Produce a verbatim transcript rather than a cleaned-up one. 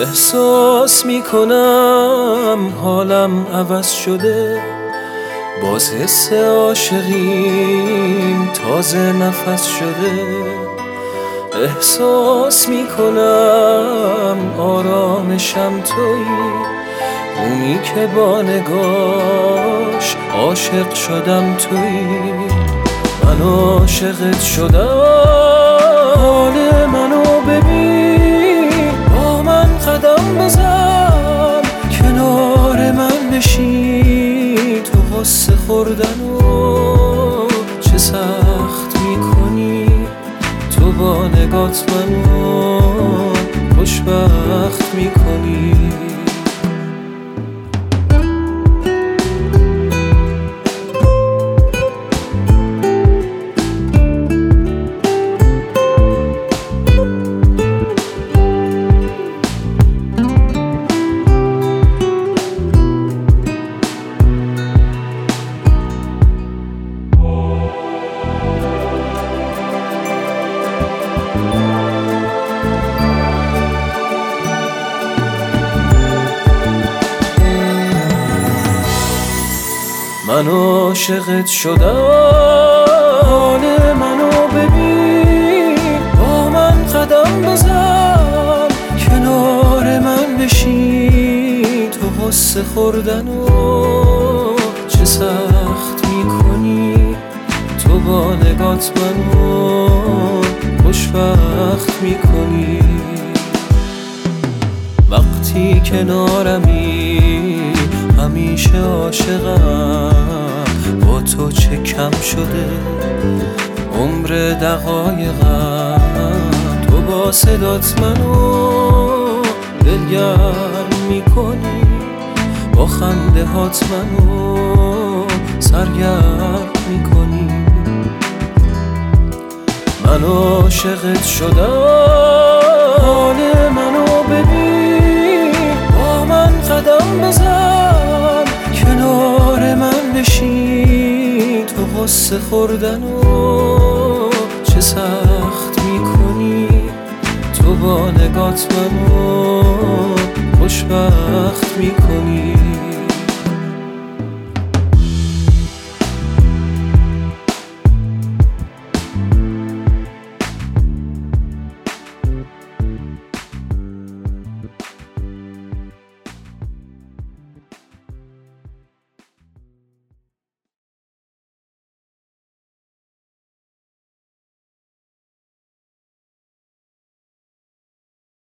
احساس میکنم حالم عوض شده، باز حس عاشقیم تازه نفس شده. احساس میکنم آرامشم تویی، اونی که با نگاش عاشق شدم تویی. من عاشقت شدم، حال منو ببین، با من قدم بزن، کنار من بشین. تو غصه خوردنو چه سخت میکنی، تو با نگات منو خوشبخت میکنی. من عاشقت شدم، حال منو ببین، با من قدم بزن، کنار من بشین. تو غصه خوردنو چه سخت میکنی، تو با نگات منو خوشبخت میکنی. وقتی کنارمی همیشه عاشقم، با تو چه کم شده عمر دقایقم. تو با صدات منو دلگرم میکنی، با خنده هات منو سرگرم میکنی. من عاشقت شدم، حال منو ببین، با من قدم بزن، کنار من بشین. تو غصه خوردنو چه سخت میکنی، تو با نگات منو خوشبخت میکنی.